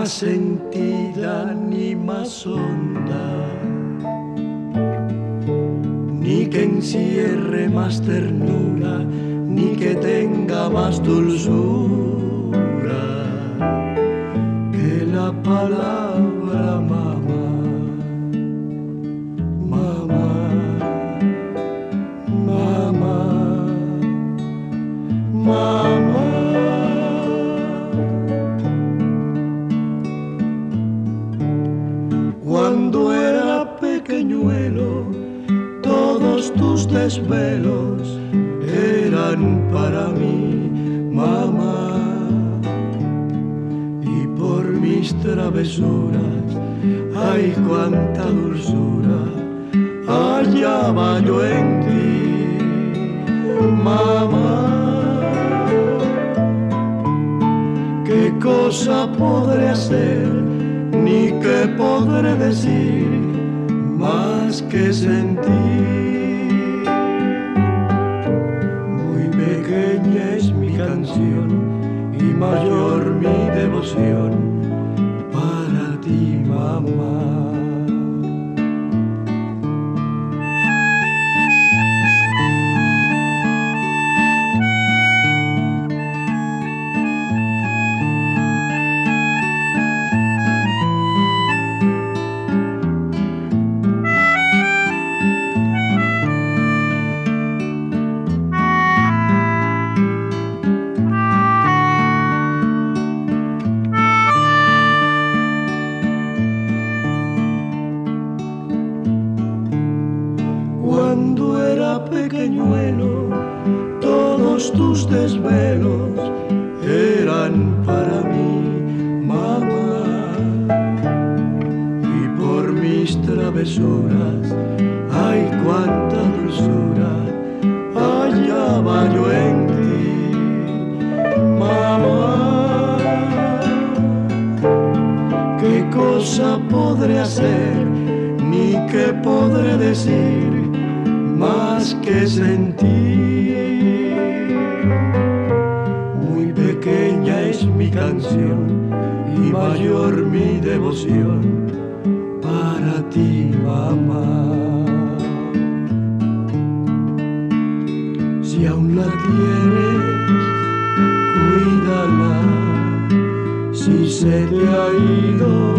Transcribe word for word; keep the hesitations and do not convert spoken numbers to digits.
más sentida ni más honda, ni que encierre más ternura, ni que tenga más dulzura que la palabra mamá, mamá, mamá, mamá. Cuando era pequeñuelo, todos tus desvelos eran para mí, mamá, y por mis travesuras, ay, cuánta dulzura hallaba yo en ti, mamá. ¿Qué cosa podré hacer, ni qué podré decir, más que sentir? Muy pequeña es mi canción y mayor mi devoción para ti, mamá. Cuando era pequeñuelo, todos tus desvelos eran para mí, mamá, y por mis travesuras, ay, cuánta dulzura hallaba yo en ti, mamá. ¿Qué cosa podré hacer, ni qué podré decir, más que sentir? Muy pequeña es mi canción y mayor mi devoción para ti, mamá. Si aún la tienes, cuídala, si se te ha ido